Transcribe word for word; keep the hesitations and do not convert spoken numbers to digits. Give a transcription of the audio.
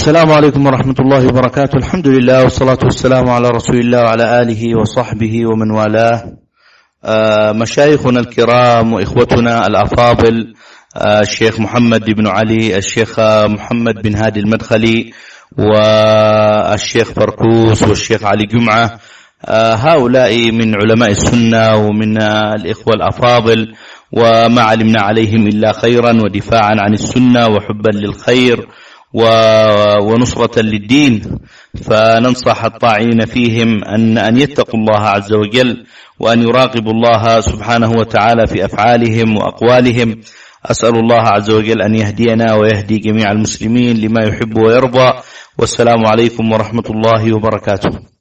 السلام عليكم ورحمة الله وبركاته. الحمد لله والصلاة والسلام على رسول الله وعلى آله وصحبه ومن والاه. مشايخنا الكرام وإخوتنا الأفاضل، الشيخ محمد بن علي، الشيخ محمد بن هادي المدخلي، والشيخ فركوس، والشيخ علي جمعة، هؤلاء من علماء السنة ومن الإخوة الأفاضل، وما علمنا عليهم إلا خيرا ودفاعا عن السنة وحبا للخير ونصرة للدين. فننصح الطاعنين فيهم أن أن يتقوا الله عز وجل، وأن يراقبوا الله سبحانه وتعالى في أفعالهم وأقوالهم. أسأل الله عز وجل أن يهدينا ويهدي جميع المسلمين لما يحب ويرضى. والسلام عليكم ورحمة الله وبركاته.